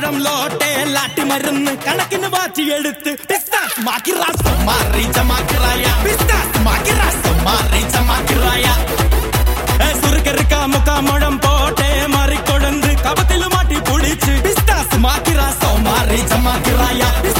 முழம் லோட்டே லாட்டி மருந்து கணக்குன்னு வாச்சி எடுத்து பிஸ்தாஸ் மாக்கிரா சும்மாரி ஜமாக்கிராயா பிஸ்தாஸ் மாக்கிரா சும்மாரி ஜமாக்கிராயா சுருக்க இருக்கா முக்கா முழம் போட்டே மாறி கொழுந்து கபத்தில மாட்டி புடிச்சு பிஸ்தாஸ் மாக்கிரா சும்மாரி ஜமாக்கிராயா